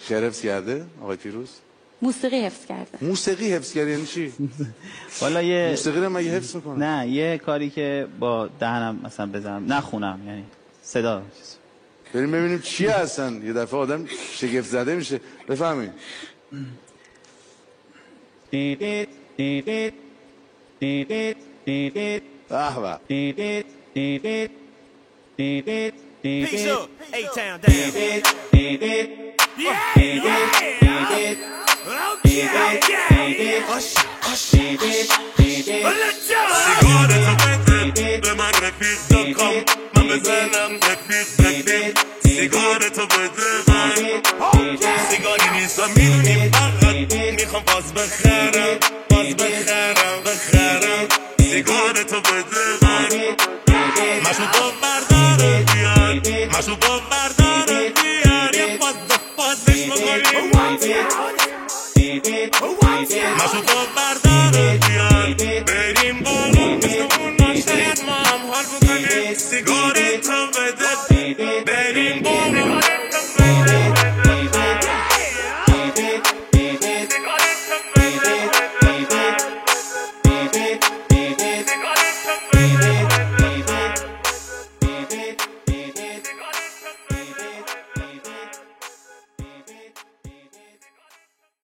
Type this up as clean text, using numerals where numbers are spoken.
شعر حفظ کرده آقای پیروز؟ موسیقی حفظ کرده. موسیقی حفظ کرده یعنی چی؟ والا یه موسیقی رو مگه حفظ میکنه؟ نه یه کاری که با دهنم مثلا بزنم نخونم، یعنی صدا. بریم ببینیم چیه اصلا. یه دفعه آدم شگفت زده میشه. بفهمید. به به. Peace up, A-Town down. Yeah, yeah. Okay. Hush, hush. Let's go. سیگارتو بده به من رفیق دکام من بزنم رفیق سیگارتو بده من سیگاری نیستم میدونی فقط میخوام باز بخرم سیگارتو بده من مشروب بردارم بیار مشروب بردارم بیار یه بازش بکنیم مشروب بردارم بیار بریم بالون مثل اون ناشتهت ما هم حال بکنیم سیگاری